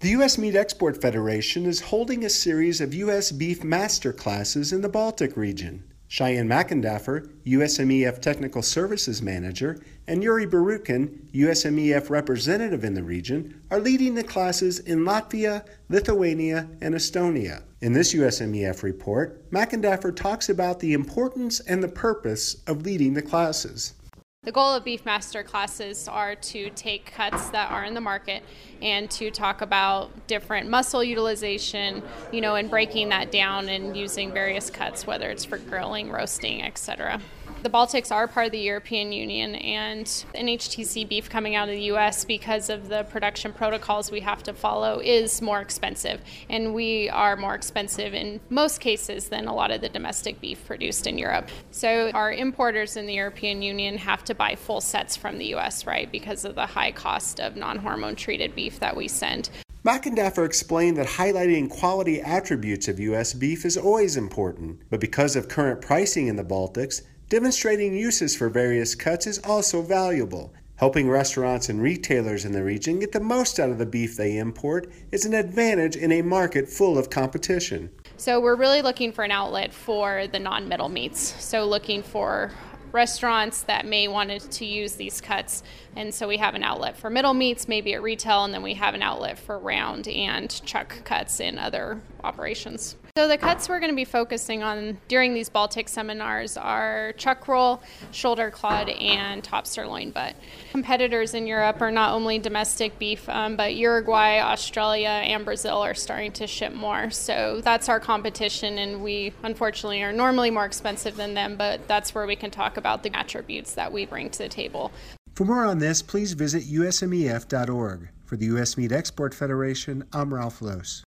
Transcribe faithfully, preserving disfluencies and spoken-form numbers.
The U S Meat Export Federation is holding a series of U S beef master classes in the Baltic region. Cheyenne McIndaffer, U S M E F Technical Services Manager, and Yuri Barukin, U S M E F Representative in the region, are leading the classes in Latvia, Lithuania, and Estonia. In this U S M E F report, McIndaffer talks about the importance and the purpose of leading the classes. The goal of Beef Master classes are to take cuts that are in the market and to talk about different muscle utilization, you know, and breaking that down and using various cuts, whether it's for grilling, roasting, et cetera. The Baltics are part of the European Union, and N H T C beef coming out of the U S, because of the production protocols we have to follow, is more expensive. And we are more expensive in most cases than a lot of the domestic beef produced in Europe. So our importers in the European Union have to buy full sets from the U S, right, because of the high cost of non-hormone treated beef that we send. McIndaffer explained that highlighting quality attributes of U S beef is always important, but because of current pricing in the Baltics, demonstrating uses for various cuts is also valuable. Helping restaurants and retailers in the region get the most out of the beef they import is an advantage in a market full of competition. So we're really looking for an outlet for the non-middle meats. So looking for restaurants that may want to use these cuts, and so we have an outlet for middle meats, maybe at retail, and then we have an outlet for round and chuck cuts in other operations. So the cuts we're going to be focusing on during these Baltic seminars are chuck roll, shoulder clod, and top sirloin butt. Competitors in Europe are not only domestic beef, um, but Uruguay, Australia, and Brazil are starting to ship more. So that's our competition, and we unfortunately are normally more expensive than them, but that's where we can talk about the attributes that we bring to the table. For more on this, please visit U S M E F dot org. For the U S Meat Export Federation, I'm Ralph Lose.